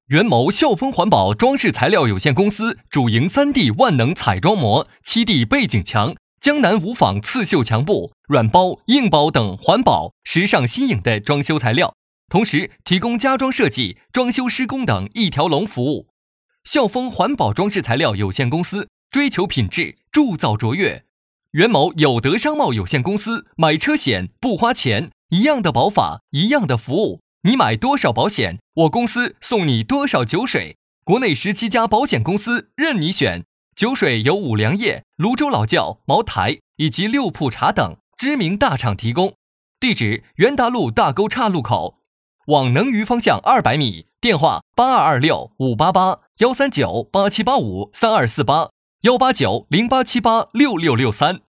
元谋孝丰环保装饰材料有限公司主营3D 万能彩妆膜、7D 背景墙、江南无纺刺绣墙布、软包、硬包等环保、时尚新颖的装修材料，同时提供家装设计、装修施工等一条龙服务。孝丰环保装饰材料有限公司追求品质，铸造卓越。元谋有德商贸有限公司买车险不花钱，一样的保法，一样的服务。你买多少保险，我公司送你多少酒水。国内17家保险公司任你选，酒水由五粮液、泸州老窖、茅台以及六铺茶等知名大厂提供。地址：元达路大沟岔路口，往能榆方向200米。电话：8226-588，139-8785-3248，189-0878-6663。